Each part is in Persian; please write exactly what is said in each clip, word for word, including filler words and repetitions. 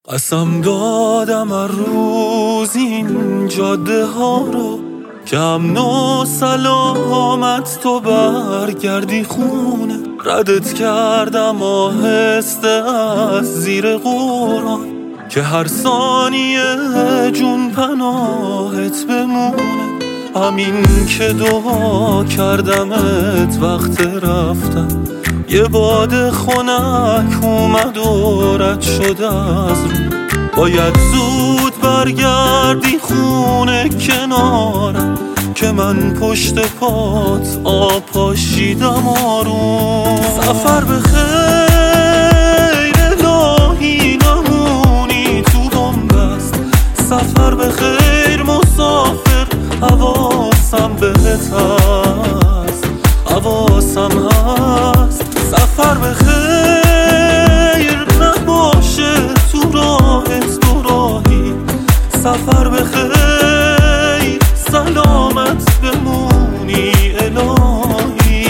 قسم دادم هر روز این جاده ها رو که امن و سلامت تو برگردی خونه. ردت کردم آهسته از زیر قرآن که هر ثانیه جون پناهت بمونه. همین که دعا کردمت وقت رفتم یه باد خنک اومد و رد شد از رو. باید زود برگردی خونه کنارم که من پشت پات آب پاشیدم آروم. سفر به خیر الهی نمونی تو بنبست. سفر به خیر مسافر حواسم بهت هست، حواسم هست. سفر به خیر نباشه تو راهت دو راهی. سفر به خیر سلامت بمونی الهی.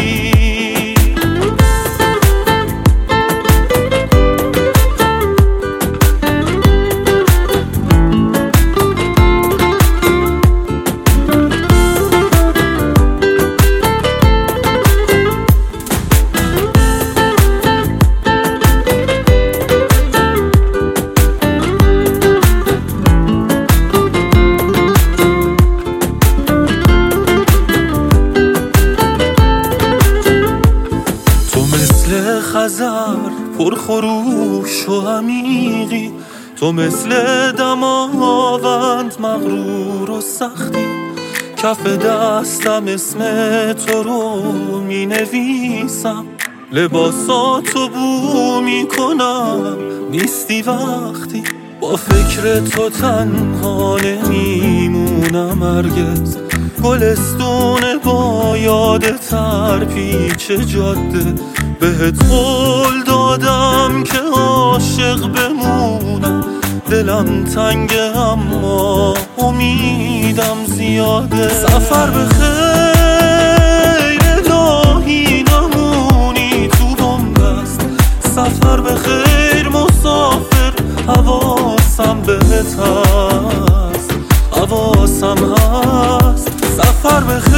خزر پرخروش و عمیقی، تو مثل دماوند مغرور و سختی. کف دستم اسم تو رو می نویسم، لباساتو بو می کنم نیستی وقتی. با فکر تو تنها نمیمونم هرگز. گلستون با یاد تر پیچ جاده بهت قول دادم که عاشق بمونم. دلم تنگه اما امیدم زیاده. سفر به خیر الهی نمونی تو بنبست. سفر به خیر مسافر حواسم بهت هست، حواسم هست. سفر به خیر